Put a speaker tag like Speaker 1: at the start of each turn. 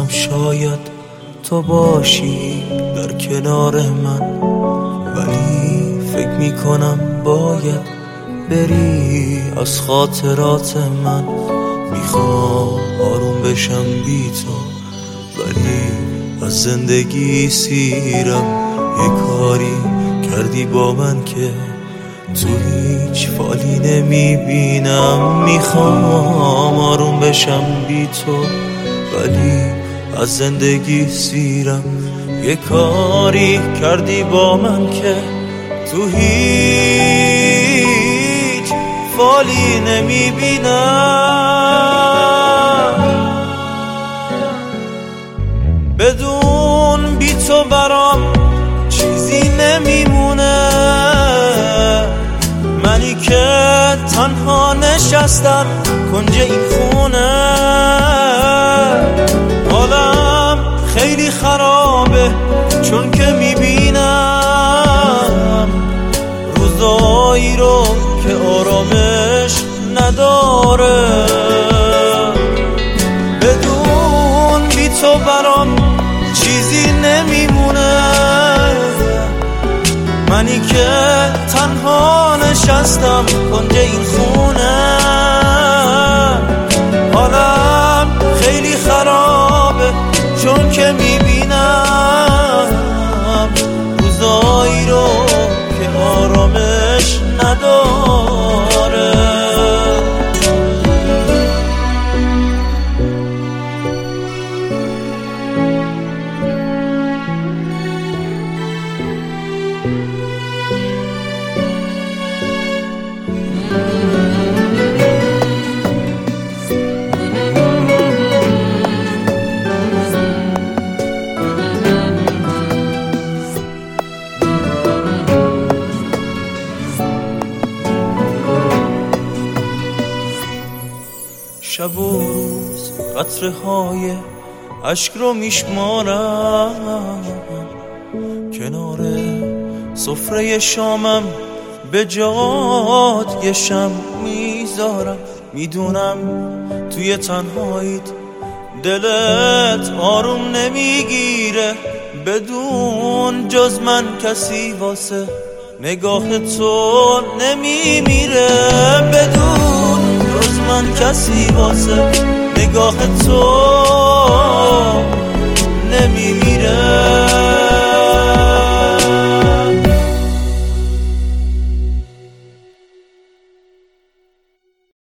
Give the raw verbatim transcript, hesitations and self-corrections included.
Speaker 1: میدونم شاید تو باشی در کنار من، ولی فکر میکنم باید بری از خاطرات من. میخوام آروم بشم بی تو، ولی از زندگی سیرم. یه کاری کردی با من که تو هیچ فالی نمیبینم. میخوام آروم بشم بی تو، ولی از زندگی سیرم. یه کاری کردی با من که تو هیچ فالی نمیبینم. بدون بی تو برام چیزی نمیمونه، منی که تنها نشستم کنج این خونه. حالم خیلی خرابه چون که میبینم روزایی رو که آرامش نداره. بدون بی تو برام چیزی نمیمونه، منی که تنها نشستم کنج این خونه. حالم خیلی خرابه چون که میبینم روزایی رو که آرامش نداره. شب و روز قطره های عشق رو میشمارم، کنار سفره شامم به جات یه شم میذارم. میدونم توی تنهاییت دلت آروم نمیگیره، بدون جز من کسی واسه نگاه تو نمیمیره. بدون جز من کسی واسه نگاه تو نمیمیره.